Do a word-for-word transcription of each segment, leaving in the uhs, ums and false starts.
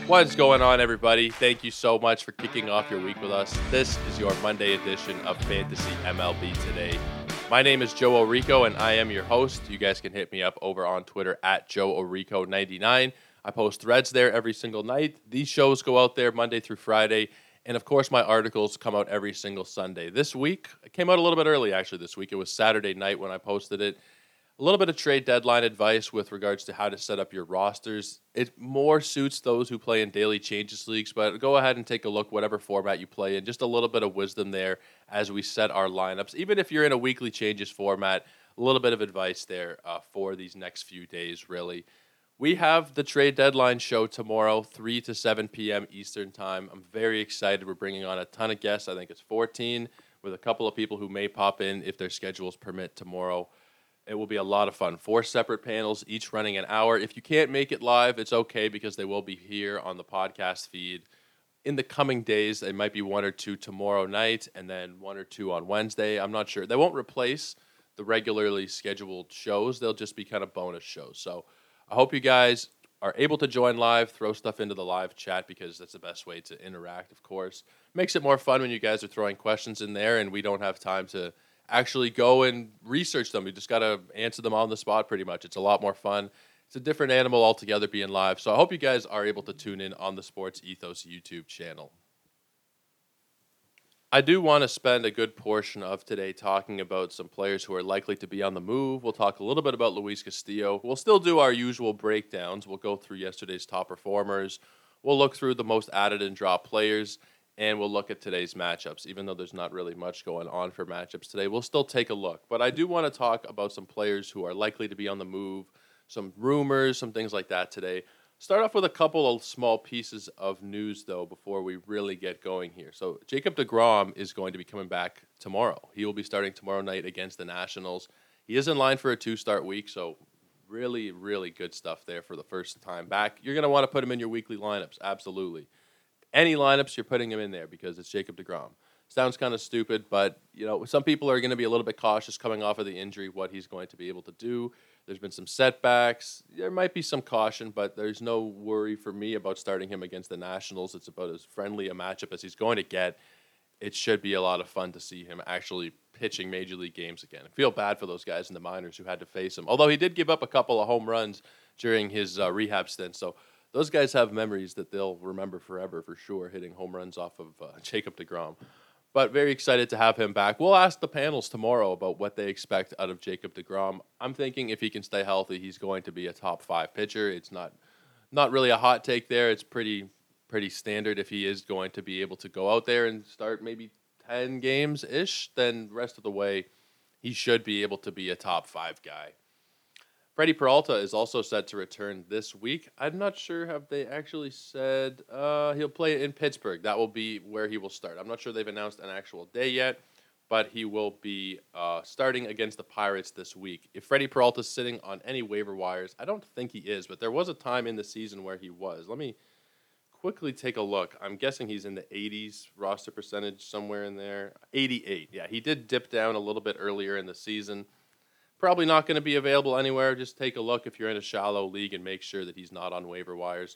What's going on, everybody? Thank you so much for kicking off your week with us. This is your Monday edition of Fantasy M L B Today. My name is Joe Orico, and I am your host. You guys can hit me up over on Twitter at Joe Orico ninety-nine. I post threads there every single night. These shows go out there Monday through Friday. And, of course, my articles come out every single Sunday. This week, it came out a little bit early, actually, this week. It was Saturday night when I posted it. A little bit of trade deadline advice with regards to how to set up your rosters. It more suits those who play in daily changes leagues, but go ahead and take a look, whatever format you play in. Just a little bit of wisdom there as we set our lineups. Even if you're in a weekly changes format, a little bit of advice there uh, for these next few days, really. We have the trade deadline show tomorrow, three to seven p.m. Eastern time. I'm very excited. We're bringing on a ton of guests. I think it's fourteen, with a couple of people who may pop in if their schedules permit tomorrow. It will be a lot of fun. Four separate panels, each running an hour. If you can't make it live, it's okay because they will be here on the podcast feed in the coming days. They might be one or two tomorrow night and then one or two on Wednesday. I'm not sure. They won't replace the regularly scheduled shows. They'll just be kind of bonus shows. So I hope you guys are able to join live, throw stuff into the live chat because that's the best way to interact, of course. Makes it more fun when you guys are throwing questions in there and we don't have time to actually go and research them. We just got to answer them on the spot pretty much. It's a lot more fun. It's a different animal altogether being live. So I hope you guys are able to tune in on the Sports Ethos YouTube channel. I do want to spend a good portion of today talking about some players who are likely to be on the move. We'll talk a little bit about Luis Castillo. We'll still do our usual breakdowns. We'll go through yesterday's top performers. We'll look through the most added and drop players. And we'll look at today's matchups. Even though there's not really much going on for matchups today, we'll still take a look. But I do want to talk about some players who are likely to be on the move, some rumors, some things like that today. Start off with a couple of small pieces of news, though, before we really get going here. So Jacob deGrom is going to be coming back tomorrow. He will be starting tomorrow night against the Nationals. He is in line for a two-start week, so really, really good stuff there for the first time back. You're going to want to put him in your weekly lineups, absolutely. Any lineups, you're putting him in there because it's Jacob deGrom. Sounds kind of stupid, but you know some people are going to be a little bit cautious coming off of the injury, what he's going to be able to do. There's been some setbacks. There might be some caution, but there's no worry for me about starting him against the Nationals. It's about as friendly a matchup as he's going to get. It should be a lot of fun to see him actually pitching Major League games again. I feel bad for those guys in the minors who had to face him, although he did give up a couple of home runs during his uh, rehab stint, so those guys have memories that they'll remember forever for sure, hitting home runs off of uh, Jacob deGrom. But very excited to have him back. We'll ask the panels tomorrow about what they expect out of Jacob deGrom. I'm thinking if he can stay healthy, he's going to be a top five pitcher. It's not not really a hot take there. It's pretty pretty standard. If he is going to be able to go out there and start maybe ten games-ish, then the rest of the way, he should be able to be a top five guy. Freddie Peralta is also set to return this week. I'm not sure have they actually said uh, he'll play in Pittsburgh. That will be where he will start. I'm not sure they've announced an actual day yet, but he will be uh, starting against the Pirates this week. If Freddie Peralta's sitting on any waiver wires, I don't think he is, but there was a time in the season where he was. Let me quickly take a look. I'm guessing he's in the eighties roster percentage, somewhere in there. eighty-eight. Yeah, he did dip down a little bit earlier in the season. Probably not going to be available anywhere. Just take a look if you're in a shallow league and make sure that he's not on waiver wires.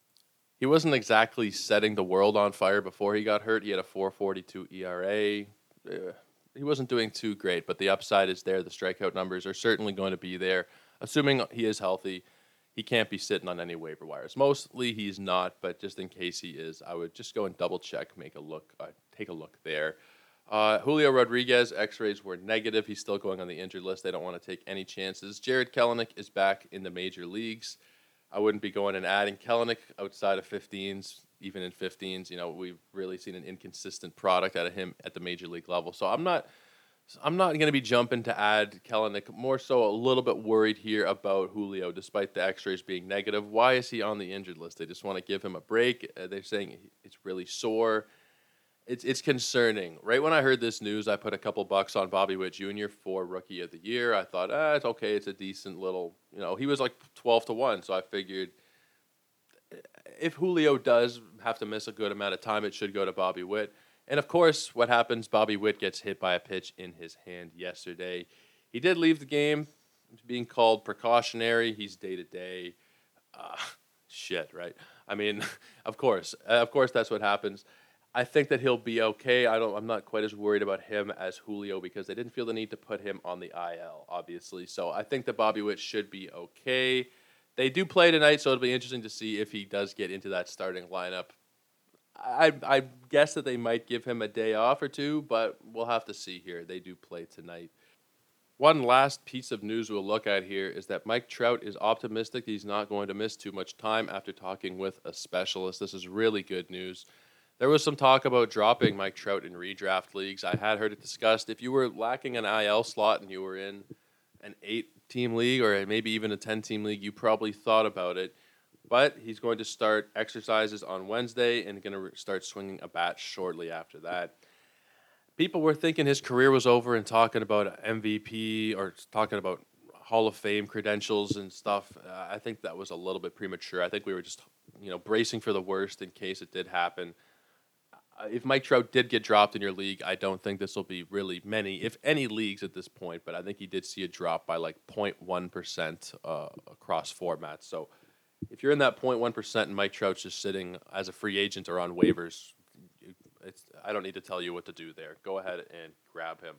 He wasn't exactly setting the world on fire before he got hurt. He had a four forty-two E R A. Uh, he wasn't doing too great, but the upside is there. The strikeout numbers are certainly going to be there. Assuming he is healthy, he can't be sitting on any waiver wires. Mostly he's not, but just in case he is, I would just go and double check, make a look, uh, take a look there. Uh, Julio Rodriguez, x-rays were negative. He's still going on the injured list. They don't want to take any chances. Jared Kelenic is back in the major leagues. I wouldn't be going and adding Kelenic outside of fifteens, even in fifteens. You know, we've really seen an inconsistent product out of him at the major league level. So I'm not I'm not going to be jumping to add Kelenic. More so a little bit worried here about Julio, despite the x-rays being negative. Why is he on the injured list? They just want to give him a break. Uh, they're saying it's really sore. It's it's concerning. Right when I heard this news, I put a couple bucks on Bobby Witt Junior for Rookie of the Year. I thought, ah, it's okay. It's a decent little, you know, he was like twelve to one. So I figured if Julio does have to miss a good amount of time, it should go to Bobby Witt. And, of course, what happens, Bobby Witt gets hit by a pitch in his hand yesterday. He did leave the game. He's being called precautionary. He's day-to-day. Uh, Shit, right? I mean, of course, uh, of course, that's what happens. I think that he'll be okay. I don't. I'm not quite as worried about him as Julio because they didn't feel the need to put him on the I L, obviously. So I think that Bobby Witt should be okay. They do play tonight, so it'll be interesting to see if he does get into that starting lineup. I I guess that they might give him a day off or two, but we'll have to see here. They do play tonight. One last piece of news we'll look at here is that Mike Trout is optimistic he's not going to miss too much time after talking with a specialist. This is really good news. There was some talk about dropping Mike Trout in redraft leagues. I had heard it discussed. If you were lacking an I L slot and you were in an eight-team league or maybe even a ten-team league, you probably thought about it. But he's going to start exercises on Wednesday and going to start swinging a bat shortly after that. People were thinking his career was over and talking about M V P or talking about Hall of Fame credentials and stuff. Uh, I think that was a little bit premature. I think we were just, you know, bracing for the worst in case it did happen. Uh, if Mike Trout did get dropped in your league, I don't think this will be really many, if any, leagues at this point. But I think he did see a drop by like zero point one percent uh, across formats. So if you're in that zero point one percent and Mike Trout's just sitting as a free agent or on waivers, It's, I don't need to tell you what to do there. Go ahead and grab him.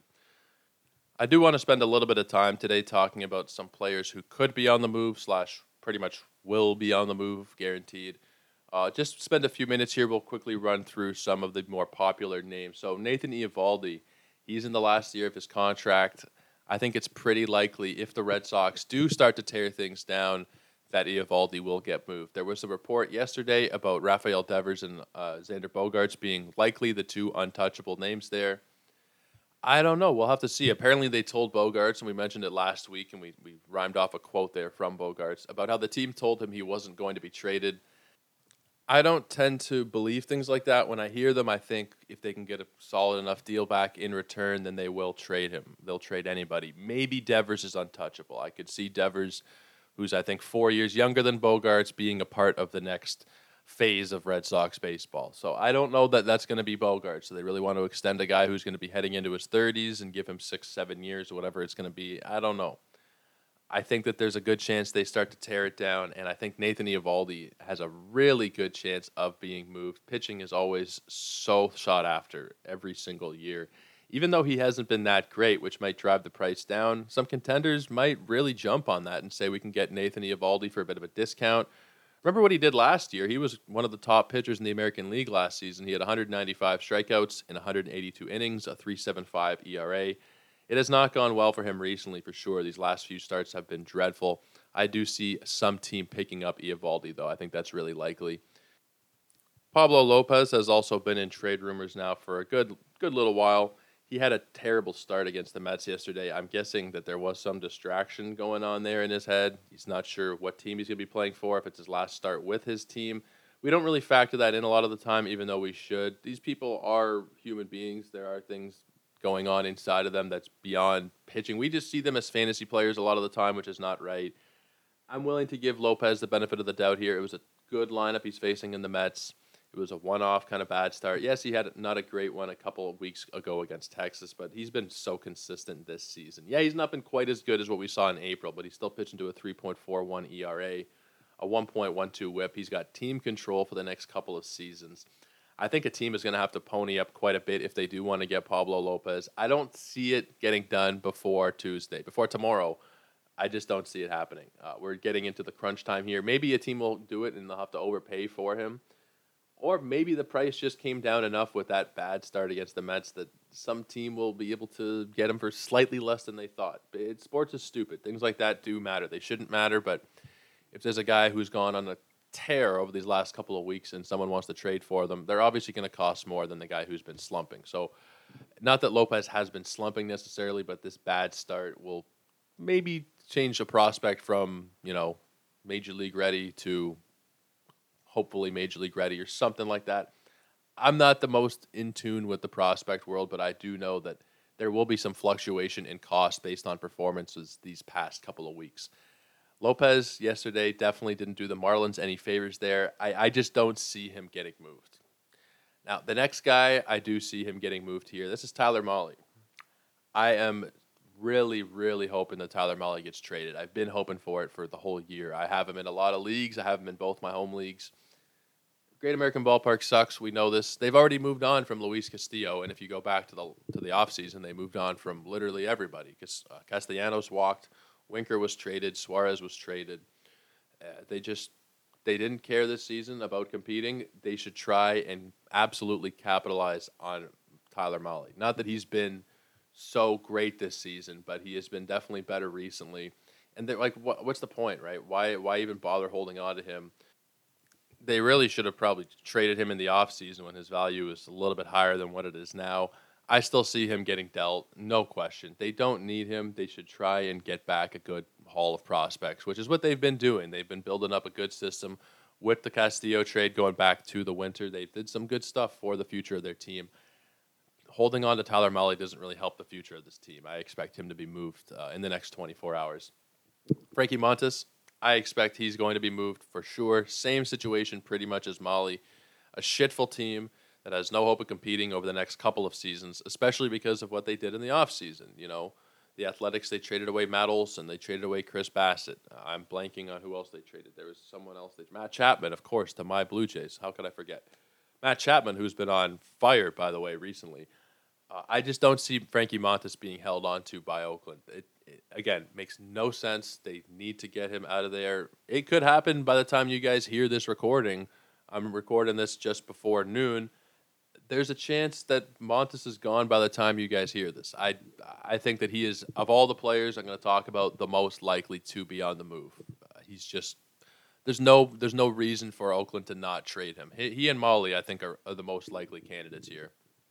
I do want to spend a little bit of time today talking about some players who could be on the move slash pretty much will be on the move, guaranteed. Uh, just spend a few minutes here. We'll quickly run through some of the more popular names. So Nathan Eovaldi, he's in the last year of his contract. I think it's pretty likely if the Red Sox do start to tear things down that Eovaldi will get moved. There was a report yesterday about Rafael Devers and uh, Xander Bogaerts being likely the two untouchable names there. I don't know. We'll have to see. Apparently they told Bogaerts, and we mentioned it last week, and we, we rhymed off a quote there from Bogaerts about how the team told him he wasn't going to be traded. I don't tend to believe things like that. When I hear them, I think if they can get a solid enough deal back in return, then they will trade him. They'll trade anybody. Maybe Devers is untouchable. I could see Devers, who's I think four years younger than Bogaerts, being a part of the next phase of Red Sox baseball. So I don't know that that's going to be Bogaerts. So they really want to extend a guy who's going to be heading into his thirties and give him six, seven years or whatever it's going to be. I don't know. I think that there's a good chance they start to tear it down, and I think Nathan Eovaldi has a really good chance of being moved. Pitching is always so sought after every single year. Even though he hasn't been that great, which might drive the price down, some contenders might really jump on that and say we can get Nathan Eovaldi for a bit of a discount. Remember what he did last year? He was one of the top pitchers in the American League last season. He had one hundred ninety-five strikeouts in one hundred eighty-two innings, a three point seven five E R A. It has not gone well for him recently, for sure. These last few starts have been dreadful. I do see some team picking up Eovaldi, though. I think that's really likely. Pablo Lopez has also been in trade rumors now for a good, good little while. He had a terrible start against the Mets yesterday. I'm guessing that there was some distraction going on there in his head. He's not sure what team he's going to be playing for, if it's his last start with his team. We don't really factor that in a lot of the time, even though we should. These people are human beings. There are things going on inside of them that's beyond pitching. We just see them as fantasy players a lot of the time, which is not right. I'm willing to give Lopez the benefit of the doubt here. It was a good lineup he's facing in the Mets. It was a one-off kind of bad start. Yes, he had not a great one a couple of weeks ago against Texas, but he's been so consistent this season. Yeah, he's not been quite as good as what we saw in April, but he's still pitching to a three point four one E R A, a one point one two whip. He's got team control for the next couple of seasons. I think a team is going to have to pony up quite a bit if they do want to get Pablo Lopez. I don't see it getting done before Tuesday, before tomorrow. I just don't see it happening. Uh, we're getting into the crunch time here. Maybe a team will do it and they'll have to overpay for him. Or maybe the price just came down enough with that bad start against the Mets that some team will be able to get him for slightly less than they thought. It, sports is stupid. Things like that do matter. They shouldn't matter, but if there's a guy who's gone on a tear over these last couple of weeks and someone wants to trade for them, they're obviously going to cost more than the guy who's been slumping. So not that Lopez has been slumping necessarily, but this bad start will maybe change the prospect from, you know, major league ready to hopefully major league ready or something like that. I'm not the most in tune with the prospect world, but I do know that there will be some fluctuation in cost based on performances these past couple of weeks. Lopez yesterday definitely didn't do the Marlins any favors there. I, I just don't see him getting moved. Now, the next guy, I do see him getting moved here. This is Tyler Mahle. I am really, really hoping that Tyler Mahle gets traded. I've been hoping for it for the whole year. I have him in a lot of leagues. I have him in both my home leagues. Great American Ballpark sucks. We know this. They've already moved on from Luis Castillo, and if you go back to the to the offseason, they moved on from literally everybody. Because uh, Castellanos walked, Winker was traded, Suarez was traded. Uh, they just they didn't care this season about competing. They should try and absolutely capitalize on Tyler Mahle. Not that he's been so great this season, but he has been definitely better recently. And they're like, what, what's the point, right? Why why even bother holding on to him? They really should have probably traded him in the offseason when his value is a little bit higher than what it is now. I still see him getting dealt, no question. They don't need him. They should try and get back a good haul of prospects, which is what they've been doing. They've been building up a good system with the Castillo trade going back to the winter. They did some good stuff for the future of their team. Holding on to Tyler Mahle doesn't really help the future of this team. I expect him to be moved uh, in the next twenty-four hours. Frankie Montas, I expect he's going to be moved for sure. Same situation pretty much as Mahle. A shitful team that has no hope of competing over the next couple of seasons, especially because of what they did in the offseason. You know, the Athletics, they traded away Matt Olson. They traded away Chris Bassett. Uh, I'm blanking on who else they traded. There was someone else. They, Matt Chapman, of course, to my Blue Jays. How could I forget? Matt Chapman, who's been on fire, by the way, recently. Uh, I just don't see Frankie Montas being held on to by Oakland. It, it, again, makes no sense. They need to get him out of there. It could happen by the time you guys hear this recording. I'm recording this just before noon. There's a chance that Montas is gone by the time you guys hear this. I I think that he is, of all the players I'm going to talk about, the most likely to be on the move. Uh, he's just there's no there's no reason for Oakland to not trade him. He, he and Mahle, I think, are, are the most likely candidates here.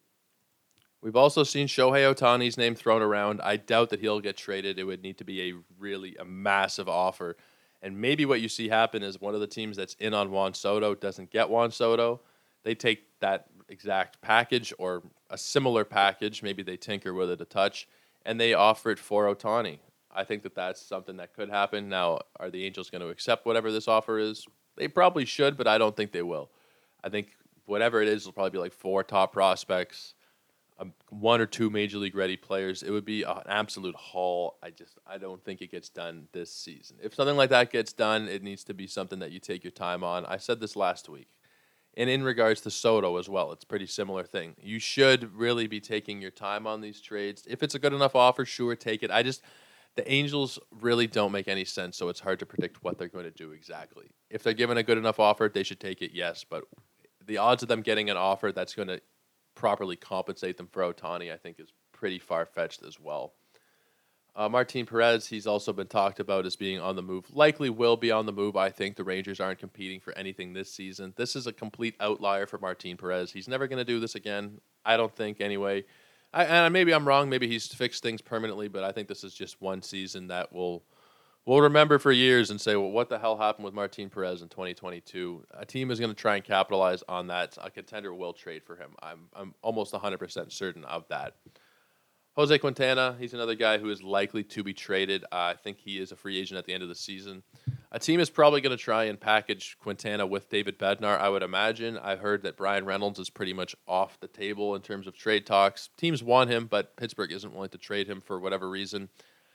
We've also seen Shohei Ohtani's name thrown around. I doubt that he'll get traded. It would need to be a really a massive offer. And maybe what you see happen is one of the teams that's in on Juan Soto doesn't get Juan Soto. They take that exact package or a similar package. Maybe they tinker with it a touch, and they offer it for Ohtani. I think that that's something that could happen. Now, are the Angels going to accept whatever this offer is? They probably should, but I don't think they will. I think whatever it is will probably be like four top prospects, um, one or two major league ready players. It would be an absolute haul. I just I don't think it gets done this season. If something like that gets done, it needs to be something that you take your time on. I said this last week. And in regards to Soto as well, it's a pretty similar thing. You should really be taking your time on these trades. If it's a good enough offer, sure, take it. I just, the Angels really don't make any sense, so it's hard to predict what they're going to do exactly. If they're given a good enough offer, they should take it, yes. But the odds of them getting an offer that's going to properly compensate them for Ohtani, I think, is pretty far-fetched as well. Uh, Martin Perez, he's also been talked about as being on the move. Likely will be on the move. I think the Rangers aren't competing for anything this season. This is a complete outlier for Martin Perez. He's never going to do this again. I don't think, anyway. I, and maybe I'm wrong. Maybe he's fixed things permanently, but I think this is just one season that we'll, we'll remember for years and say, well, what the hell happened with Martin Perez in twenty twenty-two? A team is going to try and capitalize on that. A contender will trade for him. I'm, I'm almost one hundred percent certain of that. Jose Quintana, he's another guy who is likely to be traded. Uh, I think he is a free agent at the end of the season. A team is probably going to try and package Quintana with David Bednar, I would imagine. I've heard that Brian Reynolds is pretty much off the table in terms of trade talks. Teams want him, but Pittsburgh isn't willing to trade him for whatever reason.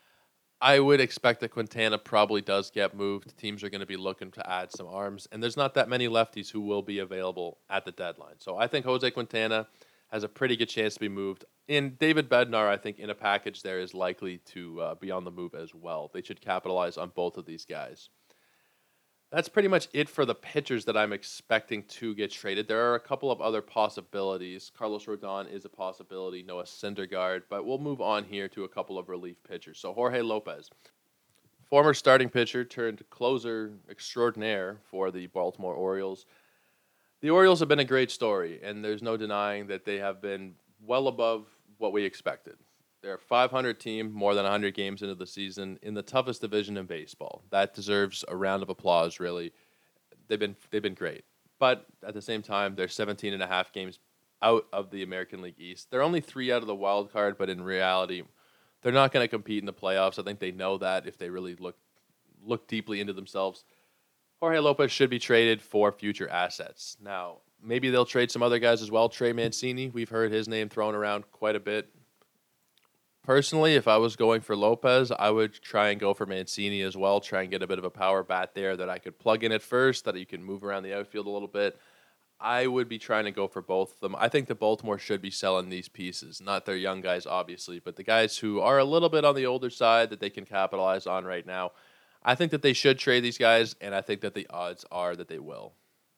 I would expect that Quintana probably does get moved. Teams are going to be looking to add some arms, and there's not that many lefties who will be available at the deadline. So I think Jose Quintana has a pretty good chance to be moved. And David Bednar, I think, in a package there is likely to uh, be on the move as well. They should capitalize on both of these guys. That's pretty much it for the pitchers that I'm expecting to get traded. There are a couple of other possibilities. Carlos Rodon is a possibility, Noah Syndergaard, but we'll move on here to a couple of relief pitchers. So Jorge Lopez, former starting pitcher turned closer extraordinaire for the Baltimore Orioles. The Orioles have been a great story, and there's no denying that they have been well above what we expected. They're a five hundred team, more than one hundred games into the season, in the toughest division in baseball. That deserves a round of applause, really. They've been they've been great. But at the same time, they're seventeen and a half games out of the American League East. They're only three out of the wild card, but in reality, they're not going to compete in the playoffs. I think they know that if they really look look deeply into themselves. Jorge Lopez should be traded for future assets. Now, maybe they'll trade some other guys as well. Trey Mancini, we've heard his name thrown around quite a bit. Personally, if I was going for Lopez, I would try and go for Mancini as well. Try and get a bit of a power bat there that I could plug in at first, that you can move around the outfield a little bit. I would be trying to go for both of them. I think that Baltimore should be selling these pieces, not their young guys, obviously, but the guys who are a little bit on the older side that they can capitalize on right now. I think that they should trade these guys, and I think that the odds are that they will.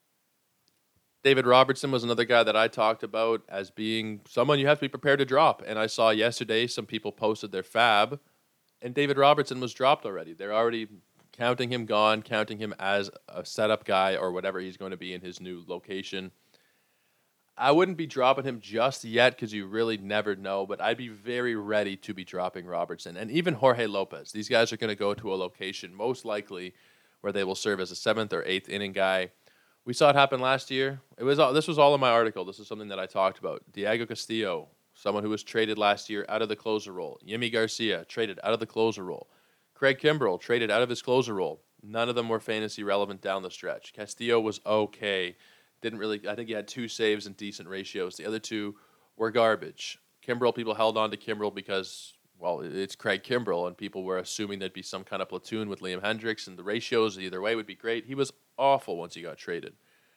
David Robertson was another guy that I talked about as being someone you have to be prepared to drop. And I saw yesterday some people posted their fab, and David Robertson was dropped already. They're already counting him gone, counting him as a setup guy or whatever he's going to be in his new location. I wouldn't be dropping him just yet because you really never know, but I'd be very ready to be dropping Robertson. And even Jorge Lopez. These guys are going to go to a location, most likely, where they will serve as a seventh or eighth inning guy. We saw it happen last year. It was all, this was all in my article. This is something that I talked about. Diego Castillo, someone who was traded last year out of the closer role. Yimi Garcia, traded out of the closer role. Craig Kimbrell, traded out of his closer role. None of them were fantasy relevant down the stretch. Castillo was okay. Didn't really, I think he had two saves and decent ratios. The other two were garbage. Kimbrell, people held on to Kimbrell because, well, it's Craig Kimbrell, and people were assuming there'd be some kind of platoon with Liam Hendricks, and the ratios either way would be great. He was awful once he got traded.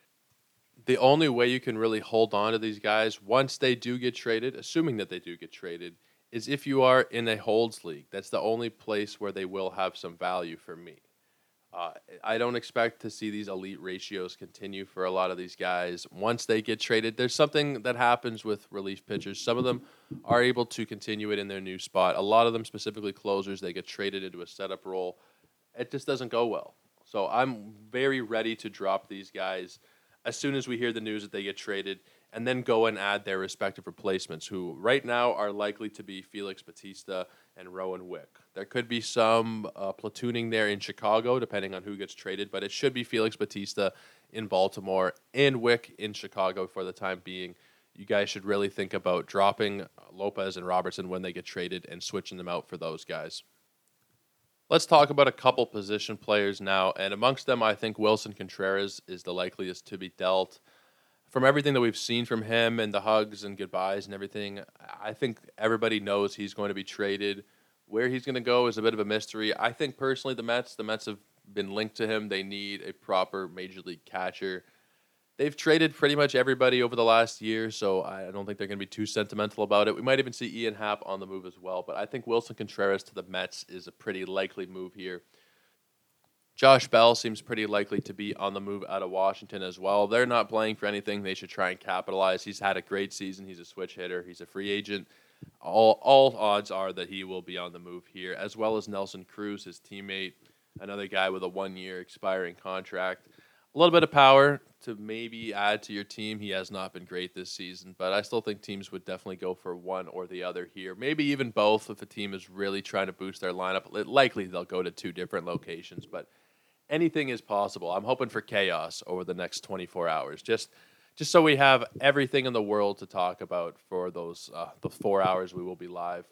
The only way you can really hold on to these guys once they do get traded, assuming that they do get traded, is if you are in a holds league. That's the only place where they will have some value for me. Uh, I don't expect to see these elite ratios continue for a lot of these guys. Once they get traded, there's something that happens with relief pitchers. Some of them are able to continue it in their new spot. A lot of them, specifically closers, they get traded into a setup role. It just doesn't go well. So I'm very ready to drop these guys as soon as we hear the news that they get traded, and then go and add their respective replacements, who right now are likely to be Felix Bautista and Rowan Wick. There could be some uh, platooning there in Chicago, depending on who gets traded, but it should be Felix Bautista in Baltimore and Wick in Chicago for the time being. You guys should really think about dropping Lopez and Robertson when they get traded and switching them out for those guys. Let's talk about a couple position players now, and amongst them, I think Wilson Contreras is the likeliest to be dealt. From everything that we've seen from him and the hugs and goodbyes and everything, I think everybody knows he's going to be traded. Where he's going to go is a bit of a mystery. I think personally the Mets, the Mets have been linked to him. They need a proper major league catcher. They've traded pretty much everybody over the last year, so I don't think they're going to be too sentimental about it. We might even see Ian Happ on the move as well, but I think Wilson Contreras to the Mets is a pretty likely move here. Josh Bell seems pretty likely to be on the move out of Washington as well. They're not playing for anything. They should try and capitalize. He's had a great season. He's a switch hitter. He's a free agent. All all odds are that he will be on the move here, as well as Nelson Cruz, his teammate, another guy with a one-year expiring contract. A little bit of power to maybe add to your team. He has not been great this season, but I still think teams would definitely go for one or the other here. Maybe even both if a team is really trying to boost their lineup. Likely they'll go to two different locations, but anything is possible. I'm hoping for chaos over the next twenty-four hours, just just so we have everything in the world to talk about for those uh, the four hours we will be live.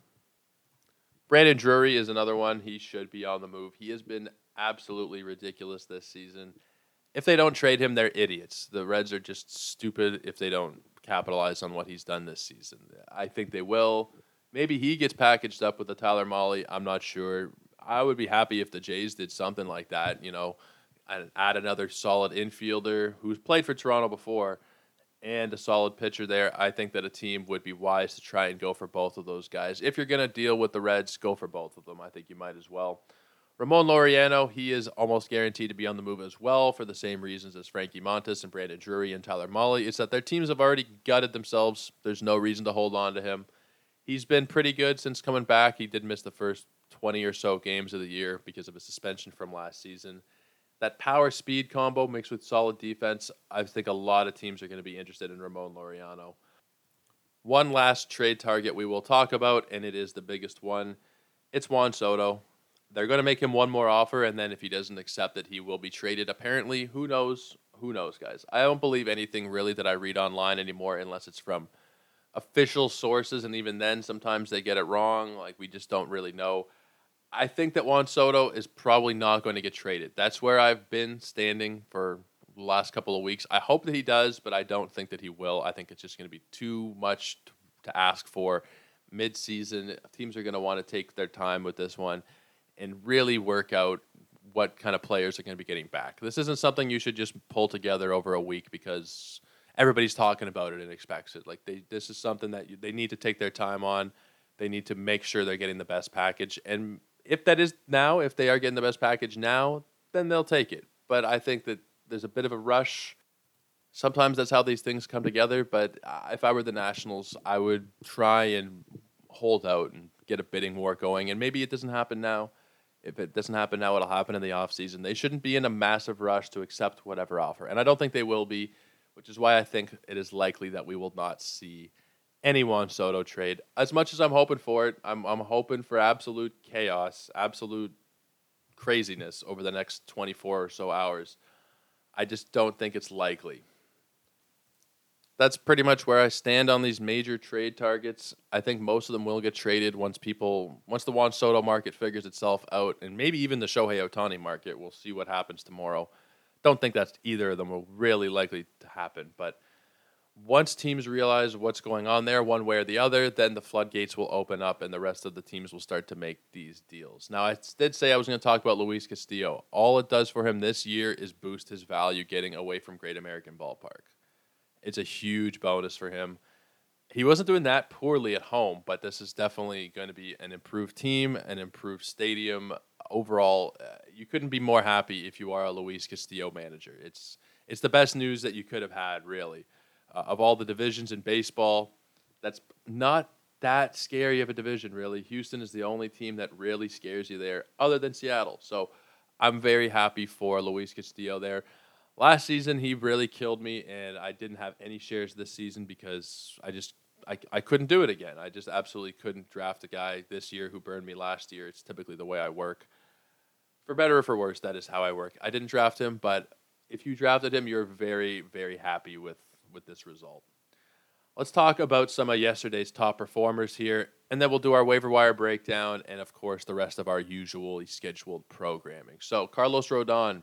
Brandon Drury is another one. He should be on the move. He has been absolutely ridiculous this season. If they don't trade him, they're idiots. The Reds are just stupid if they don't capitalize on what he's done this season. I think they will. Maybe he gets packaged up with the Tyler Mahle. I'm not sure. I would be happy if the Jays did something like that, you know, and add another solid infielder who's played for Toronto before and a solid pitcher there. I think that a team would be wise to try and go for both of those guys. If you're going to deal with the Reds, go for both of them. I think you might as well. Ramon Laureano, he is almost guaranteed to be on the move as well for the same reasons as Frankie Montas and Brandon Drury and Tyler Mahle. It's that their teams have already gutted themselves. There's no reason to hold on to him. He's been pretty good since coming back. He did miss the first twenty or so games of the year because of a suspension from last season. That power-speed combo mixed with solid defense, I think a lot of teams are going to be interested in Ramon Laureano. One last trade target we will talk about, and it is the biggest one. It's Juan Soto. They're going to make him one more offer, and then if he doesn't accept it, he will be traded. Apparently, who knows? Who knows, guys? I don't believe anything really that I read online anymore unless it's from official sources, and even then, sometimes they get it wrong. Like, we just don't really know. I think that Juan Soto is probably not going to get traded. That's where I've been standing for the last couple of weeks. I hope that he does, but I don't think that he will. I think it's just going to be too much to ask for. mid-season. Teams are going to want to take their time with this one and really work out what kind of players are going to be getting back. This isn't something you should just pull together over a week because everybody's talking about it and expects it. Like they, this is something that you, they need to take their time on. They need to make sure they're getting the best package. And if that is now, if they are getting the best package now, then they'll take it. But I think that there's a bit of a rush. Sometimes that's how these things come together. But if I were the Nationals, I would try and hold out and get a bidding war going. And maybe it doesn't happen now. If it doesn't happen now, it'll happen in the offseason. They shouldn't be in a massive rush to accept whatever offer. And I don't think they will be, which is why I think it is likely that we will not see any Juan Soto trade. As much as I'm hoping for it, I'm I'm hoping for absolute chaos, absolute craziness over the next twenty-four or so hours. I just don't think it's likely. That's pretty much where I stand on these major trade targets. I think most of them will get traded once people, once the Juan Soto market figures itself out, and maybe even the Shohei Ohtani market. We'll see what happens tomorrow. Don't think that's either of them are really likely to happen, but once teams realize what's going on there one way or the other, then the floodgates will open up and the rest of the teams will start to make these deals. Now, I did say I was going to talk about Luis Castillo. All it does for him this year is boost his value getting away from Great American Ballpark. It's a huge bonus for him. He wasn't doing that poorly at home, but this is definitely going to be an improved team, an improved stadium. Overall, uh, you couldn't be more happy if you are a Luis Castillo manager. It's it's the best news that you could have had, really. Uh, of all the divisions in baseball, that's not that scary of a division, really. Houston is the only team that really scares you there, other than Seattle. So I'm very happy for Luis Castillo there. Last season, he really killed me, and I didn't have any shares this season because I just I, I couldn't do it again. I just absolutely couldn't draft a guy this year who burned me last year. It's typically the way I work. For better or for worse, that is how I work. I didn't draft him, but if you drafted him, you're very, very happy with, with this result. Let's talk about some of yesterday's top performers here, and then we'll do our waiver wire breakdown and, of course, the rest of our usually scheduled programming. So, Carlos Rodon.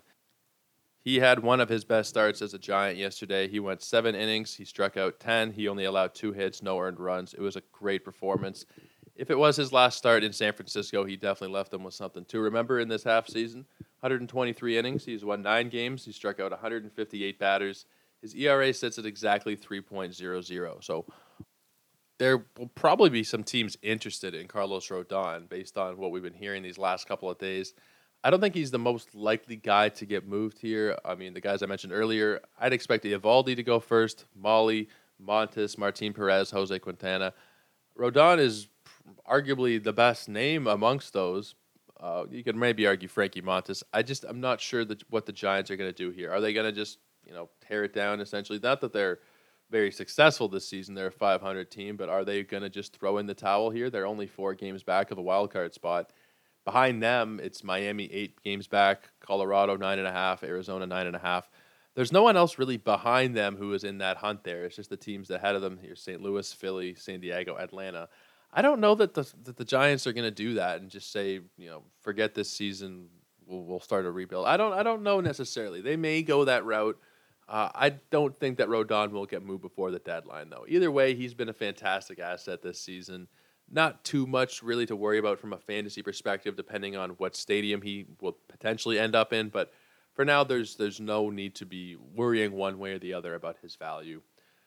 He had one of his best starts as a Giant yesterday. He went seven innings. He struck out ten. He only allowed two hits, no earned runs. It was a great performance. If it was his last start in San Francisco, he definitely left them with something to remember in this half season. one hundred twenty-three innings. He's won nine games. He struck out one hundred fifty-eight batters. His E R A sits at exactly three point oh oh. So there will probably be some teams interested in Carlos Rodon based on what we've been hearing these last couple of days. I don't think he's the most likely guy to get moved here. I mean, the guys I mentioned earlier, I'd expect Eovaldi to go first, Molly, Montes, Martin Perez, Jose Quintana. Rodon is arguably the best name amongst those. Uh, you could maybe argue Frankie Montes. I just, I'm not sure that what the Giants are going to do here. Are they going to just, you know, tear it down essentially? Not that they're very successful this season. They're a five hundred team, but are they going to just throw in the towel here? They're only four games back of a wild card spot. Behind them, it's Miami eight games back, Colorado nine and a half, Arizona nine and a half. There's no one else really behind them who is in that hunt there. It's just the teams ahead of them here: Saint Louis, Philly, San Diego, Atlanta. I don't know that the that the Giants are going to do that and just say, you know, forget this season. We'll, we'll start a rebuild. I don't I don't know necessarily. They may go that route. Uh, I don't think that Rodon will get moved before the deadline, though. Either way, he's been a fantastic asset this season. Not too much really to worry about from a fantasy perspective, depending on what stadium he will potentially end up in. But for now, there's there's no need to be worrying one way or the other about his value.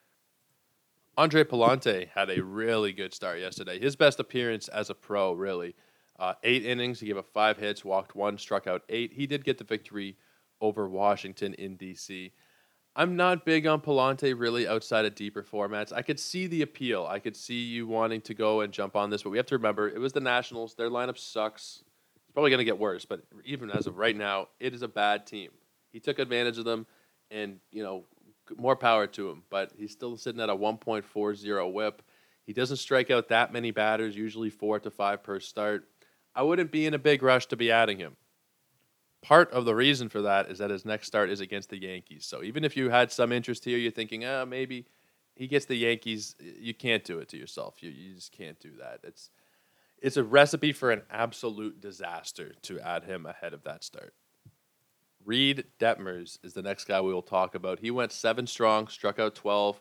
Andre Pallante had a really good start yesterday. His best appearance as a pro, really. Uh, eight innings, he gave up five hits, walked one, struck out eight. He did get the victory over Washington in D C I'm not big on Pallante really outside of deeper formats. I could see the appeal. I could see you wanting to go and jump on this, but we have to remember it was the Nationals. Their lineup sucks. It's probably going to get worse, but even as of right now, it is a bad team. He took advantage of them, and, you know, more power to him, but he's still sitting at a one point four oh whip. He doesn't strike out that many batters, usually four to five per start. I wouldn't be in a big rush to be adding him. Part of the reason for that is that his next start is against the Yankees. So even if you had some interest here, you're thinking, ah, maybe he gets the Yankees. You can't do it to yourself. You, you just can't do that. It's it's a recipe for an absolute disaster to add him ahead of that start. Reed Detmers is the next guy we will talk about. He went seven strong, struck out twelve,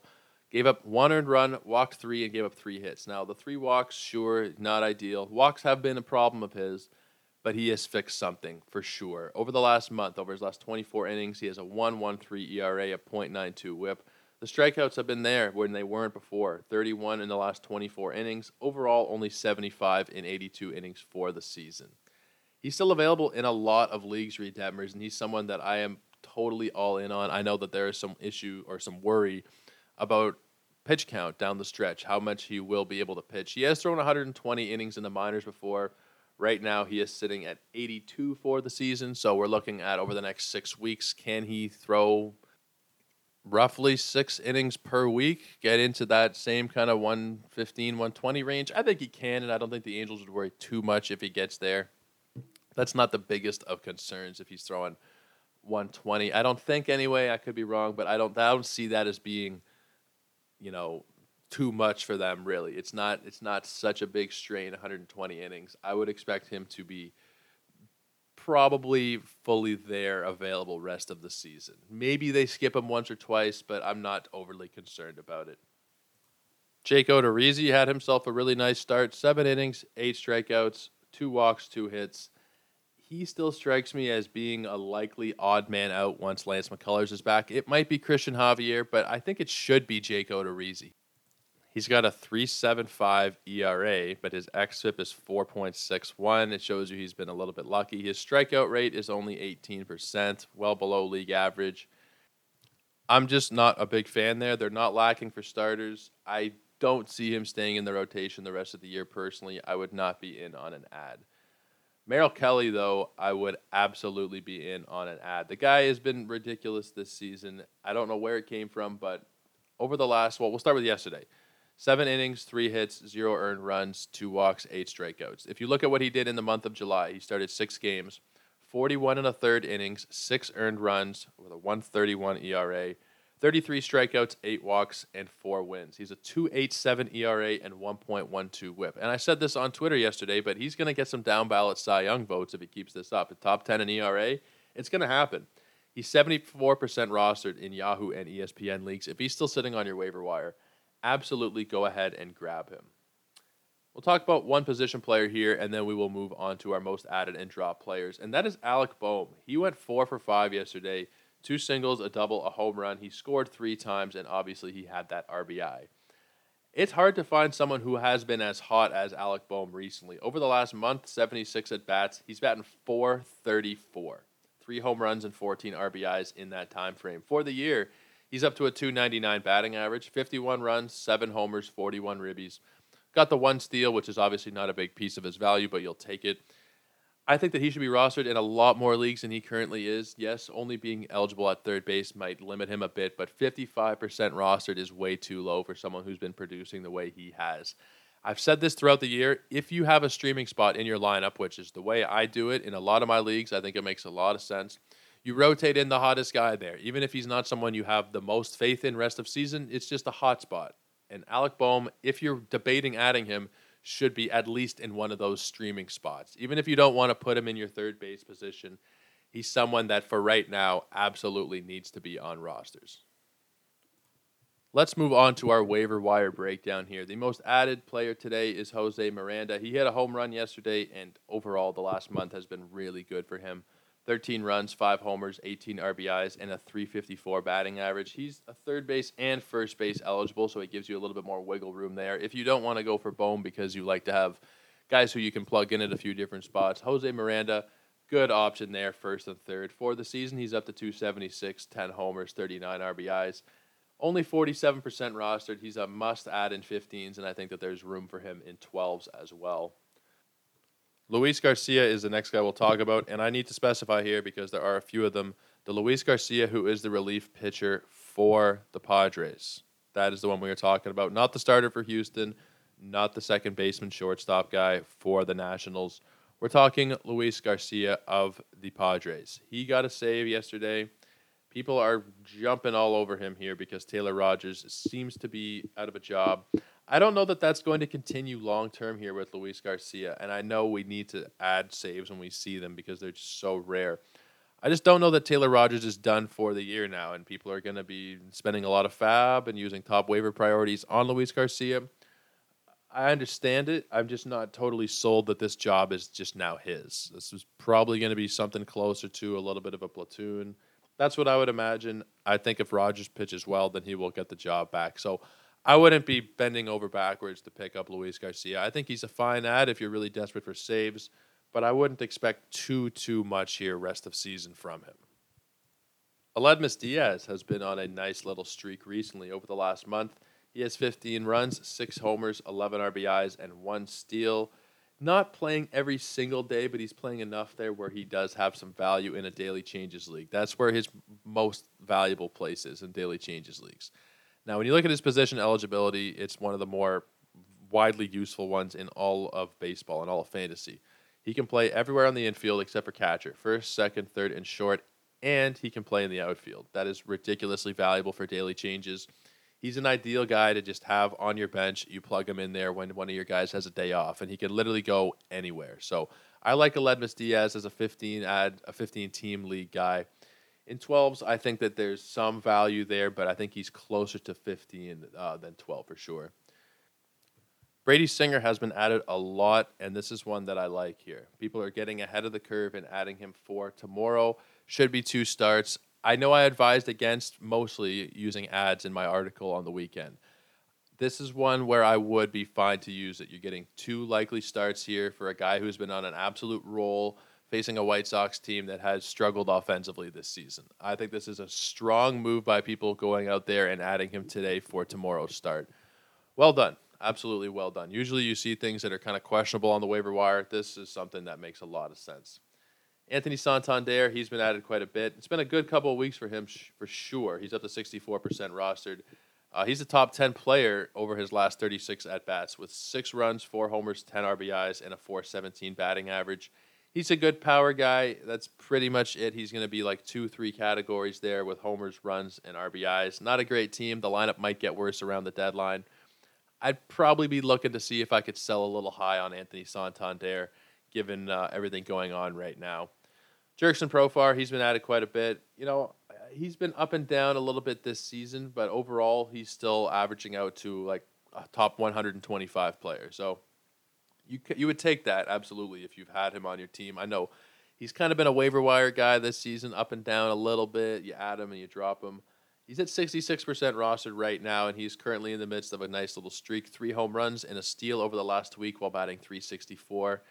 Gave up one earned run, walked three, and gave up three hits. Now, the three walks, sure, not ideal. Walks have been a problem of his, but he has fixed something for sure. Over the last month, over his last twenty-four innings, he has a one point one three E R A, a point nine two whip. The strikeouts have been there when they weren't before. thirty-one in the last twenty-four innings. Overall, only seventy-five in eighty-two innings for the season. He's still available in a lot of leagues, Reed Detmers, and he's someone that I am totally all in on. I know that there is some issue or some worry about pitch count down the stretch, how much he will be able to pitch. He has thrown one hundred twenty innings in the minors before. Right now, he is sitting at eighty-two for the season, so we're looking at over the next six weeks, can he throw roughly six innings per week, get into that same kind of one fifteen, one twenty range? I think he can, and I don't think the Angels would worry too much if he gets there. That's not the biggest of concerns if he's throwing one twenty. I don't think anyway. I could be wrong, but I don't I don't see that as being, you know, too much for them, really. It's not it's not such a big strain, one hundred twenty innings. I would expect him to be probably fully there, available rest of the season. Maybe they skip him once or twice, but I'm not overly concerned about it. Jake Odorizzi had himself a really nice start. Seven innings, eight strikeouts, two walks, two hits. He still strikes me as being a likely odd man out once Lance McCullers is back. It might be Christian Javier, but I think it should be Jake Odorizzi. He's got a three point seven five E R A, but his xFIP is four point six one. It shows you he's been a little bit lucky. His strikeout rate is only eighteen percent, well below league average. I'm just not a big fan there. They're not lacking for starters. I don't see him staying in the rotation the rest of the year personally. I would not be in on an ad. Merrill Kelly, though, I would absolutely be in on an ad. The guy has been ridiculous this season. I don't know where it came from, but over the last, well, we'll start with yesterday. Seven innings, three hits, zero earned runs, two walks, eight strikeouts. If you look at what he did in the month of July, he started six games, forty-one and a third innings, six earned runs with a one thirty-one E R A, thirty-three strikeouts, eight walks, and four wins. He's a two point eight seven E R A and one point one two whip. And I said this on Twitter yesterday, but he's going to get some down-ballot Cy Young votes if he keeps this up. At top ten in E R A, it's going to happen. He's seventy-four percent rostered in Yahoo and E S P N leagues. If he's still sitting on your waiver wire, absolutely go ahead and grab him. We'll talk about one position player here, and then we will move on to our most added and drop players, and that is Alec Bohm. He went four for five yesterday. Two singles, a double, a home run. He scored three times, and obviously he had that R B I. It's hard to find someone who has been as hot as Alec Bohm recently. Over the last month, seventy-six at-bats, he's batting four thirty-four. Three home runs and fourteen R B Is in that time frame. For the year, he's up to a two ninety-nine batting average, fifty-one runs, seven homers, forty-one ribbies. Got the one steal, which is obviously not a big piece of his value, but you'll take it. I think that he should be rostered in a lot more leagues than he currently is. Yes, only being eligible at third base might limit him a bit, but fifty-five percent rostered is way too low for someone who's been producing the way he has. I've said this throughout the year. If you have a streaming spot in your lineup, which is the way I do it in a lot of my leagues, I think it makes a lot of sense. You rotate in the hottest guy there. Even if he's not someone you have the most faith in rest of season, it's just a hot spot. And Alec Bohm, if you're debating adding him, should be at least in one of those streaming spots. Even if you don't want to put him in your third base position, he's someone that for right now absolutely needs to be on rosters. Let's move on to our waiver wire breakdown here. The most added player today is Jose Miranda. He hit a home run yesterday, and overall the last month has been really good for him. thirteen runs, five homers, eighteen R B Is, and a three fifty-four batting average. He's a third base and first base eligible, so it gives you a little bit more wiggle room there. If you don't want to go for Bohm because you like to have guys who you can plug in at a few different spots, Jose Miranda, good option there, first and third. For the season, he's up to two seventy-six, ten homers, thirty-nine R B Is. Only forty-seven percent rostered. He's a must-add in fifteens, and I think that there's room for him in twelves as well. Luis Garcia is the next guy we'll talk about, and I need to specify here because there are a few of them. The Luis Garcia who is the relief pitcher for the Padres. That is the one we are talking about. Not the starter for Houston, not the second baseman shortstop guy for the Nationals. We're talking Luis Garcia of the Padres. He got a save yesterday. People are jumping all over him here because Taylor Rogers seems to be out of a job. I don't know that that's going to continue long-term here with Luis Garcia, and I know we need to add saves when we see them because they're just so rare. I just don't know that Taylor Rogers is done for the year now, and people are going to be spending a lot of fab and using top waiver priorities on Luis Garcia. I understand it. I'm just not totally sold that this job is just now his. This is probably going to be something closer to a little bit of a platoon. That's what I would imagine. I think if Rogers pitches well, then he will get the job back. So I wouldn't be bending over backwards to pick up Luis Garcia. I think he's a fine ad if you're really desperate for saves, but I wouldn't expect too, too much here rest of season from him. Aledmys Diaz has been on a nice little streak recently over the last month. He has fifteen runs, six homers, eleven R B Is, and one steal. Not playing every single day, but he's playing enough there where he does have some value in a daily changes league. That's where his most valuable place is, in daily changes leagues. Now, when you look at his position eligibility, it's one of the more widely useful ones in all of baseball and all of fantasy. He can play everywhere on the infield except for catcher, first, second, third, and short, and he can play in the outfield. That is ridiculously valuable for daily changes. He's an ideal guy to just have on your bench. You plug him in there when one of your guys has a day off, and he can literally go anywhere. So I like Aledmys Diaz as a fifteen ad, a fifteen team league guy. In twelves, I think that there's some value there, but I think he's closer to fifteen uh, than twelve for sure. Brady Singer has been added a lot, and this is one that I like here. People are getting ahead of the curve and adding him for tomorrow. Should be two starts. I know I advised against mostly using ads in my article on the weekend. This is one where I would be fine to use it. You're getting two likely starts here for a guy who's been on an absolute roll, facing a White Sox team that has struggled offensively this season. I think this is a strong move by people going out there and adding him today for tomorrow's start. Well done. Absolutely well done. Usually you see things that are kind of questionable on the waiver wire. This is something that makes a lot of sense. Anthony Santander, he's been added quite a bit. It's been a good couple of weeks for him sh- for sure. He's up to sixty-four percent rostered. Uh, he's a top ten player over his last thirty-six at-bats with six runs, four homers, ten R B Is, and a four seventeen batting average. He's a good power guy. That's pretty much it. He's going to be like two, three categories there with homers, runs, and R B Is. Not a great team. The lineup might get worse around the deadline. I'd probably be looking to see if I could sell a little high on Anthony Santander, given uh, everything going on right now. Jurickson Profar, he's been added quite a bit. You know, he's been up and down a little bit this season, but overall, he's still averaging out to like a top one hundred twenty-five player. So you you would take that, absolutely, if you've had him on your team. I know he's kind of been a waiver wire guy this season, up and down a little bit. You add him and you drop him. He's at sixty-six percent rostered right now, and he's currently in the midst of a nice little streak. Three home runs and a steal over the last week while batting three sixty-four.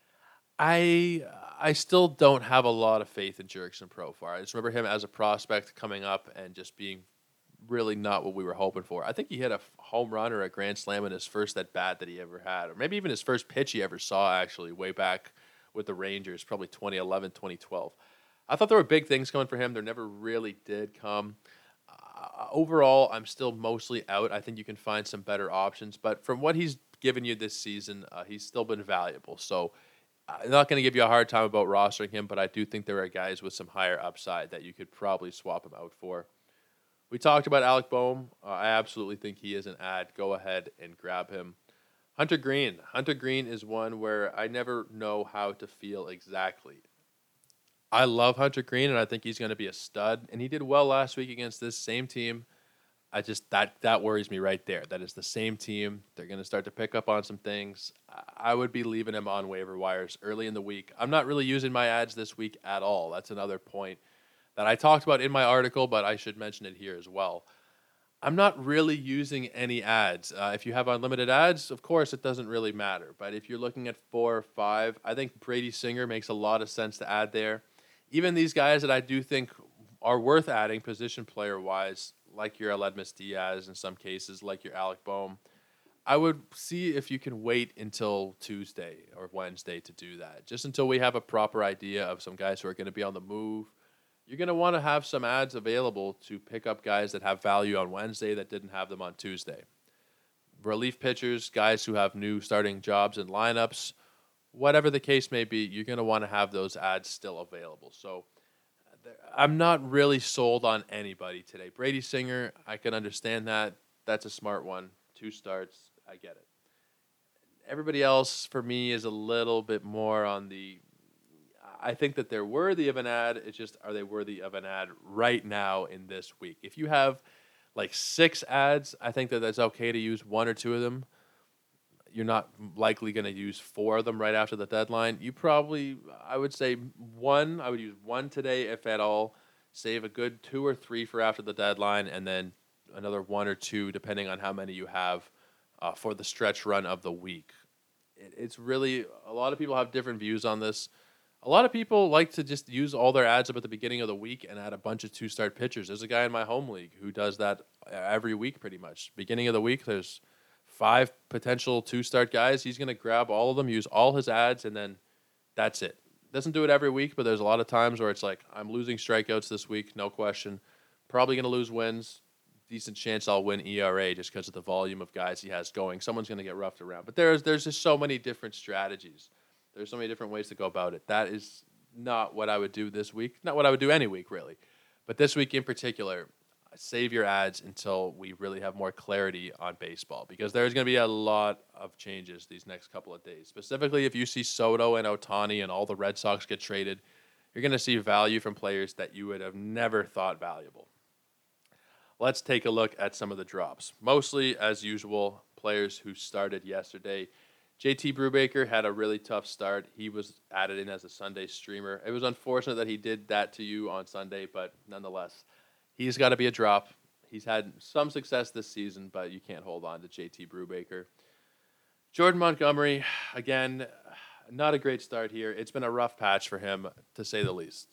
I I still don't have a lot of faith in Jurickson Profar. I just remember him as a prospect coming up and just being really not what we were hoping for. I think he hit a home run or a grand slam in his first at bat that he ever had, or maybe even his first pitch he ever saw, actually, way back with the Rangers, probably twenty eleven, twenty twelve. I thought there were big things coming for him. There never really did come. Uh, overall, I'm still mostly out. I think you can find some better options, but from what he's given you this season, uh, he's still been valuable. So I'm not going to give you a hard time about rostering him, but I do think there are guys with some higher upside that you could probably swap him out for. We talked about Alec Bohm. Uh, I absolutely think he is an ad. Go ahead and grab him. Hunter Green. Hunter Green is one where I never know how to feel exactly. I love Hunter Green, and I think he's going to be a stud, and he did well last week against this same team. I just that that worries me right there. That is the same team. They're going to start to pick up on some things. I would be leaving him on waiver wires early in the week. I'm not really using my ads this week at all. That's another point that I talked about in my article, but I should mention it here as well. I'm not really using any ads. Uh, if you have unlimited ads, of course, it doesn't really matter. But if you're looking at four or five, I think Brady Singer makes a lot of sense to add there. Even these guys that I do think are worth adding position player-wise, like your Aledmys Diaz in some cases, like your Alec Bohm, I would see if you can wait until Tuesday or Wednesday to do that, just until we have a proper idea of some guys who are going to be on the move. You're going to want to have some ads available to pick up guys that have value on Wednesday that didn't have them on Tuesday. Relief pitchers, guys who have new starting jobs and lineups, whatever the case may be, you're going to want to have those ads still available. So I'm not really sold on anybody today. Brady Singer, I can understand that. That's a smart one. Two starts, I get it. Everybody else, for me, is a little bit more on the... I think that they're worthy of an ad. It's just, are they worthy of an ad right now in this week? If you have like six ads, I think that that's okay to use one or two of them. You're not likely going to use four of them right after the deadline. You probably, I would say one, I would use one today, if at all. Save a good two or three for after the deadline, and then another one or two, depending on how many you have uh, for the stretch run of the week. It, it's really, a lot of people have different views on this. A lot of people like to just use all their ads up at the beginning of the week and add a bunch of two-start pitchers. There's a guy in my home league who does that every week pretty much. Beginning of the week, there's five potential two-start guys. He's going to grab all of them, use all his ads, and then that's it. Doesn't do it every week, but there's a lot of times where it's like, I'm losing strikeouts this week, no question. Probably going to lose wins. Decent chance I'll win E R A just because of the volume of guys he has going. Someone's going to get roughed around. But there's there's just so many different strategies. There's so many different ways to go about it. That is not what I would do this week. Not what I would do any week, really. But this week in particular, save your ads until we really have more clarity on baseball, because there's going to be a lot of changes these next couple of days. Specifically, if you see Soto and Ohtani and all the Red Sox get traded, you're going to see value from players that you would have never thought valuable. Let's take a look at some of the drops. Mostly, as usual, players who started yesterday. J T Brubaker had a really tough start. He was added in as a Sunday streamer. It was unfortunate that he did that to you on Sunday, but nonetheless, he's got to be a drop. He's had some success this season, but you can't hold on to J T Brubaker. Jordan Montgomery, again, not a great start here. It's been a rough patch for him, to say the least.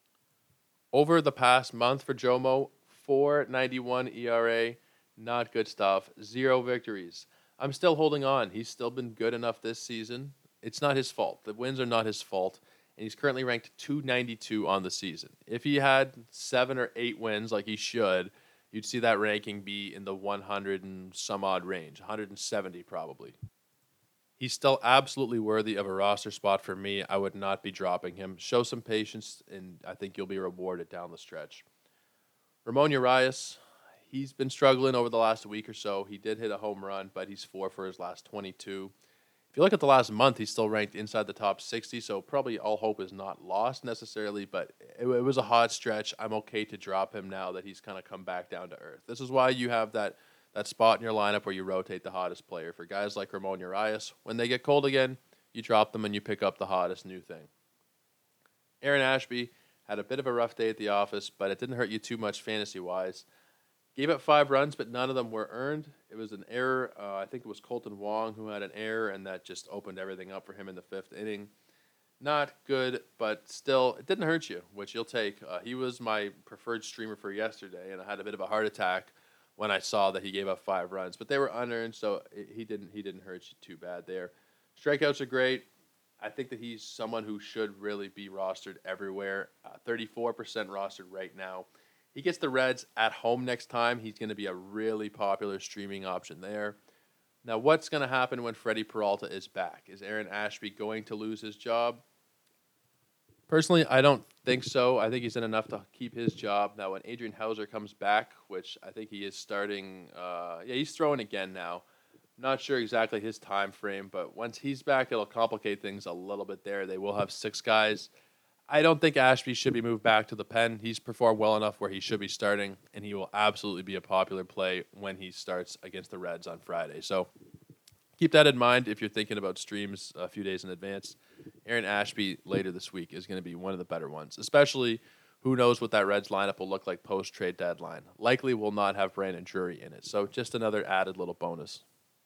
Over the past month for Jomo, four ninety-one E R A, not good stuff. Zero victories. I'm still holding on. He's still been good enough this season. It's not his fault. The wins are not his fault. And he's currently ranked two ninety-two on the season. If he had seven or eight wins like he should, you'd see that ranking be in the one hundred and some odd range, one hundred seventy probably. He's still absolutely worthy of a roster spot for me. I would not be dropping him. Show some patience, and I think you'll be rewarded down the stretch. Ramon Urias, he's been struggling over the last week or so. He did hit a home run, but he's four for his last twenty-two. If you look at the last month, he's still ranked inside the top sixty, so probably all hope is not lost necessarily, but it, it was a hot stretch. I'm okay to drop him now that he's kind of come back down to earth. This is why you have that, that spot in your lineup where you rotate the hottest player. For guys like Ramon Urias, when they get cold again, you drop them and you pick up the hottest new thing. Aaron Ashby had a bit of a rough day at the office, but it didn't hurt you too much fantasy-wise. Gave up five runs, but none of them were earned. It was an error. Uh, I think it was Colton Wong who had an error, and that just opened everything up for him in the fifth inning. Not good, but still, it didn't hurt you, which you'll take. Uh, he was my preferred streamer for yesterday, and I had a bit of a heart attack when I saw that he gave up five runs. But they were unearned, so it, he didn't he didn't hurt you too bad there. Strikeouts are great. I think that he's someone who should really be rostered everywhere. Uh, thirty-four percent rostered right now. He gets the Reds at home next time. He's going to be a really popular streaming option there. Now, what's going to happen when Freddie Peralta is back? Is Aaron Ashby going to lose his job? Personally, I don't think so. I think he's in enough to keep his job. Now, when Adrian Hauser comes back, which I think he is starting, uh, yeah, he's throwing again now. Not sure exactly his time frame, but once he's back, it'll complicate things a little bit there. They will have six guys. I don't think Ashby should be moved back to the pen. He's performed well enough where he should be starting, and he will absolutely be a popular play when he starts against the Reds on Friday. So keep that in mind if you're thinking about streams a few days in advance. Aaron Ashby later this week is going to be one of the better ones, especially who knows what that Reds lineup will look like post-trade deadline. Likely will not have Brandon Drury in it, so just another added little bonus.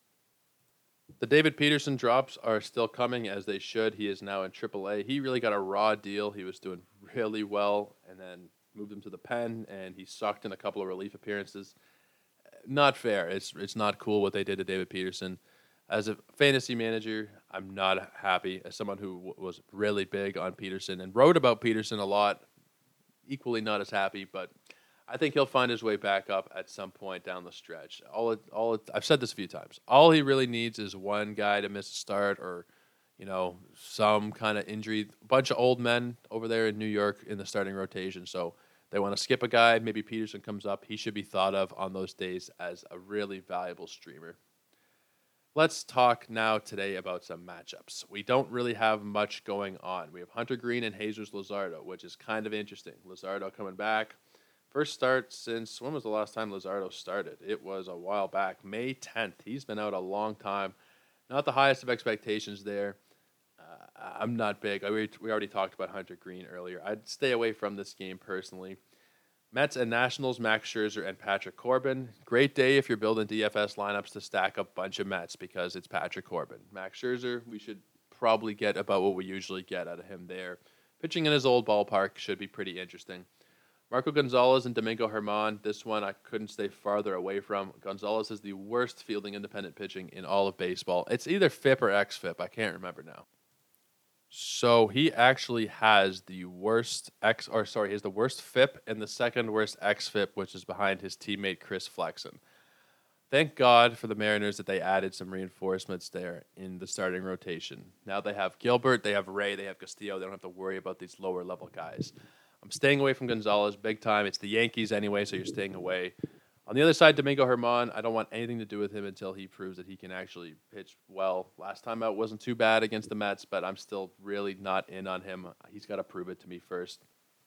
The David Peterson drops are still coming, as they should. He is now in triple A. He really got a raw deal. He was doing really well, and then moved him to the pen, and he sucked in a couple of relief appearances. Not fair. It's it's not cool what they did to David Peterson. As a fantasy manager, I'm not happy. As someone who w- was really big on Peterson and wrote about Peterson a lot, equally not as happy, but I think he'll find his way back up at some point down the stretch. All it, all it, I've said this a few times. All he really needs is one guy to miss a start, or, you know, some kind of injury. A bunch of old men over there in New York in the starting rotation, so they want to skip a guy. Maybe Peterson comes up. He should be thought of on those days as a really valuable streamer. Let's talk now today about some matchups. We don't really have much going on. We have Hunter Green and Jesus Luzardo, which is kind of interesting. Luzardo coming back. First start since, when was the last time Luzardo started? It was a while back, May tenth. He's been out a long time. Not the highest of expectations there. Uh, I'm not big. I, we already talked about Hunter Green earlier. I'd stay away from this game personally. Mets and Nationals, Max Scherzer and Patrick Corbin. Great day if you're building D F S lineups to stack up a bunch of Mets because it's Patrick Corbin. Max Scherzer, we should probably get about what we usually get out of him there. Pitching in his old ballpark should be pretty interesting. Marco Gonzalez and Domingo Germán. This one I couldn't stay farther away from. Gonzalez is the worst fielding independent pitching in all of baseball. It's either F I P or X F I P. I can't remember now. So he actually has the worst X, or sorry, he has the worst F I P and the second worst X F I P, which is behind his teammate Chris Flexen. Thank God for the Mariners that they added some reinforcements there in the starting rotation. Now they have Gilbert, they have Ray, they have Castillo. They don't have to worry about these lower level guys. I'm staying away from Gonzalez big time. It's the Yankees anyway, so you're staying away. On the other side, Domingo Germán, I don't want anything to do with him until he proves that he can actually pitch well. Last time out wasn't too bad against the Mets, but I'm still really not in on him. He's got to prove it to me first.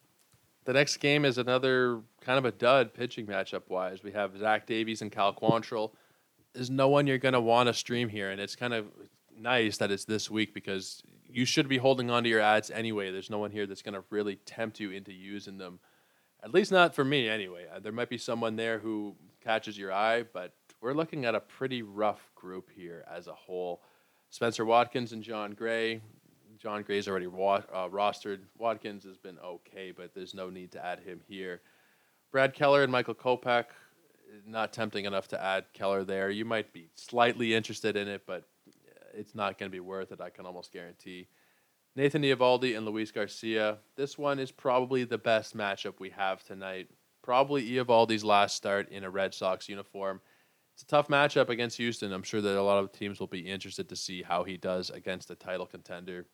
The next game is another kind of a dud pitching matchup-wise. We have Zach Davies and Cal Quantrill. There's no one you're going to want to stream here, and it's kind of nice that it's this week because you should be holding on to your ads anyway. There's no one here that's going to really tempt you into using them. At least not for me, anyway. Uh, there might be someone there who catches your eye, but we're looking at a pretty rough group here as a whole. Spencer Watkins and John Gray. John Gray's already wa- uh, rostered. Watkins has been okay, but there's no need to add him here. Brad Keller and Michael Kopech. Not tempting enough to add Keller there. You might be slightly interested in it, but it's not going to be worth it, I can almost guarantee. Nathan Eovaldi and Luis Garcia. This one is probably the best matchup we have tonight. Probably Eovaldi's last start in a Red Sox uniform. It's a tough matchup against Houston. I'm sure that a lot of teams will be interested to see how he does against a title contender.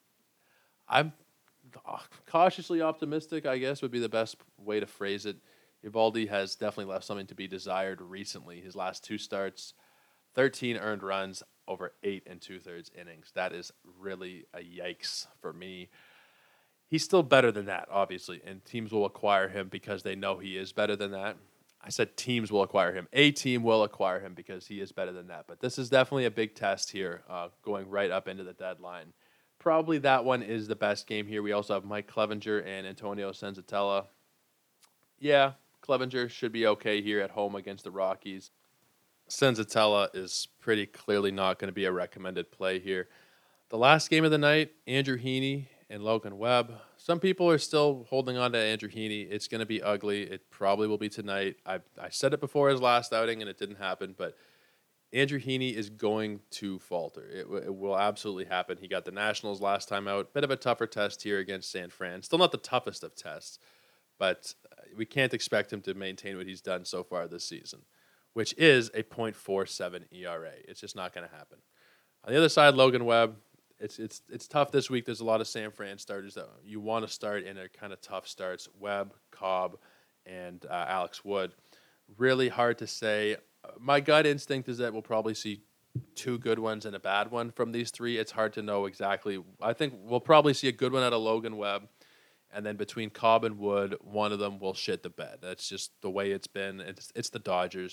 I'm cautiously optimistic, I guess, would be the best way to phrase it. Eovaldi has definitely left something to be desired recently. His last two starts, thirteen earned runs, over eight and two-thirds innings. That is really a yikes for me. He's still better than that, obviously, and teams will acquire him because they know he is better than that. I said teams will acquire him. A team will acquire him because he is better than that. But this is definitely a big test here, uh, going right up into the deadline. Probably that one is the best game here. We also have Mike Clevenger and Antonio Senzatella. Yeah, Clevenger should be okay here at home against the Rockies. Senzatella is pretty clearly not going to be a recommended play here. The last game of the night, Andrew Heaney and Logan Webb. Some people are still holding on to Andrew Heaney. It's going to be ugly. It probably will be tonight. I I said it before his last outing, and it didn't happen, but Andrew Heaney is going to falter. It, it will absolutely happen. He got the Nationals last time out. Bit of a tougher test here against San Fran. Still not the toughest of tests, but we can't expect him to maintain what he's done so far this season, which is a point four seven E R A. It's just not going to happen. On the other side, Logan Webb, it's it's it's tough this week. There's a lot of San Fran starters that you want to start in a kind of tough starts. Webb, Cobb, and uh, Alex Wood. Really hard to say. My gut instinct is that we'll probably see two good ones and a bad one from these three. It's hard to know exactly. I think we'll probably see a good one out of Logan Webb. And then between Cobb and Wood, one of them will shit the bed. That's just the way it's been. It's, it's the Dodgers.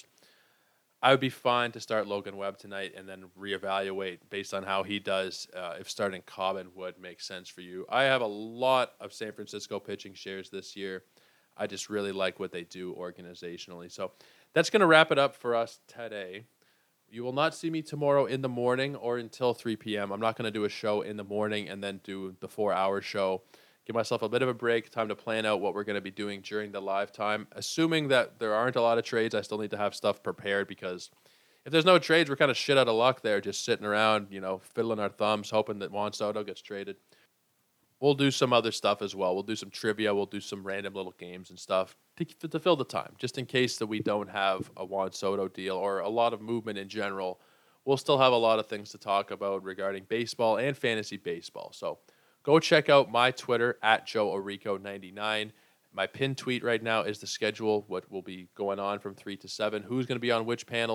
I would be fine to start Logan Webb tonight and then reevaluate based on how he does uh, if starting Cobb and Wood makes sense for you. I have a lot of San Francisco pitching shares this year. I just really like what they do organizationally. So that's going to wrap it up for us today. You will not see me tomorrow in the morning or until three p.m. I'm not going to do a show in the morning and then do the four-hour show. Give myself a bit of a break, time to plan out what we're going to be doing during the live time. Assuming that there aren't a lot of trades, I still need to have stuff prepared because if there's no trades, we're kind of shit out of luck there, just sitting around, you know, fiddling our thumbs, hoping that Juan Soto gets traded. We'll do some other stuff as well. We'll do some trivia. We'll do some random little games and stuff to, to fill the time, just in case that we don't have a Juan Soto deal or a lot of movement in general. We'll still have a lot of things to talk about regarding baseball and fantasy baseball. So go check out my Twitter, at Joe Orico ninety-nine. My pinned tweet right now is the schedule, what will be going on from three to seven, who's going to be on which panel,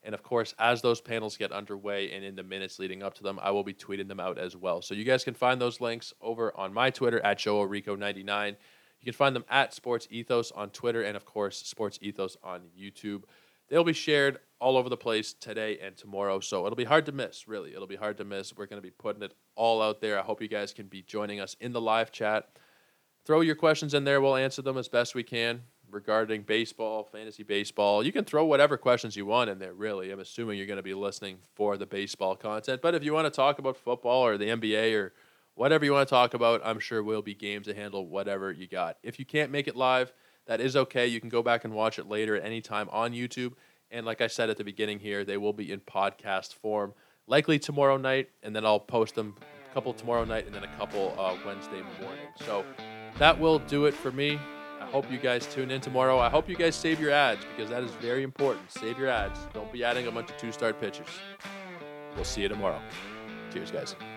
And of course, as those panels get underway and in the minutes leading up to them, I will be tweeting them out as well. So you guys can find those links over on my Twitter at Joe Rico ninety-nine. You can find them at Sports Ethos on Twitter and, of course, Sports Ethos on YouTube. They'll be shared all over the place today and tomorrow, so it'll be hard to miss, really. It'll be hard to miss. We're going to be putting it all out there. I hope you guys can be joining us in the live chat. Throw your questions in there. We'll answer them as best we can regarding baseball, fantasy baseball. You can throw whatever questions you want in there, really. I'm assuming you're going to be listening for the baseball content. But if you want to talk about football or the N B A or whatever you want to talk about, I'm sure we'll be game to handle whatever you got. If you can't make it live, that is okay. You can go back and watch it later at any time on YouTube. And like I said at the beginning here, they will be in podcast form, likely tomorrow night, and then I'll post them a couple tomorrow night and then a couple uh, Wednesday morning. So that will do it for me. I hope you guys tune in tomorrow. I hope you guys save your ads because that is very important. Save your ads. Don't be adding a bunch of two-star pitchers. We'll see you tomorrow. Cheers, guys.